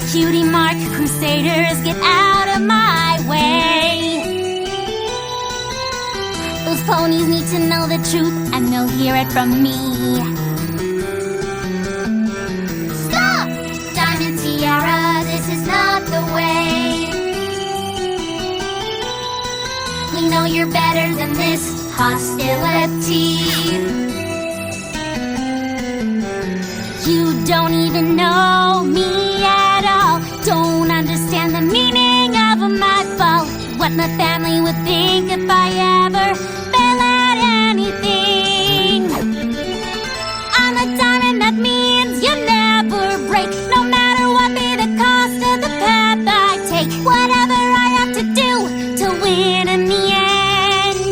Cutie Mark Crusaders, get out of my way. Those ponies need to know the truth, and they'll hear it from me. Stop! Diamond Tiara, this is not the way. We know you're better than this hostility. You don't even know me at all. Don't understand the meaning of my fall. What my family would think if I ever fell at anything. I'm a diamond, that means you never break. No matter what be the cost of the path I take. Whatever I have to do to win in the end.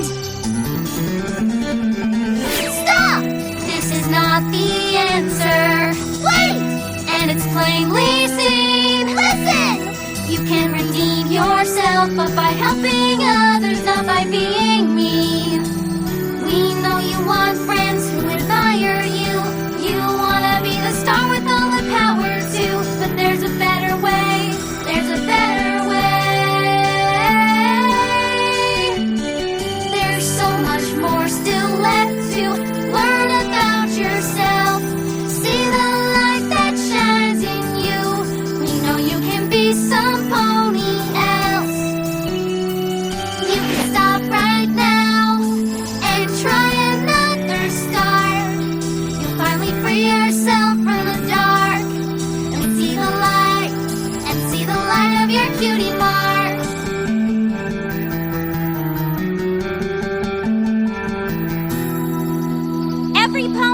Stop! This is not the answer. Wait! And it's plainly seen. Listen! You can redeem yourself, but by helping others, not by being mean. We know you want friends who admire you. You wanna be the star with all the power too. But there's a better way. There's a better way. There's so much more still left to learn about yourself. See the light that shines in you. We know you can be some pony else. You can stop right now and try another start. You'll finally free yourself from the dark and see the light, of your cutie mark. Every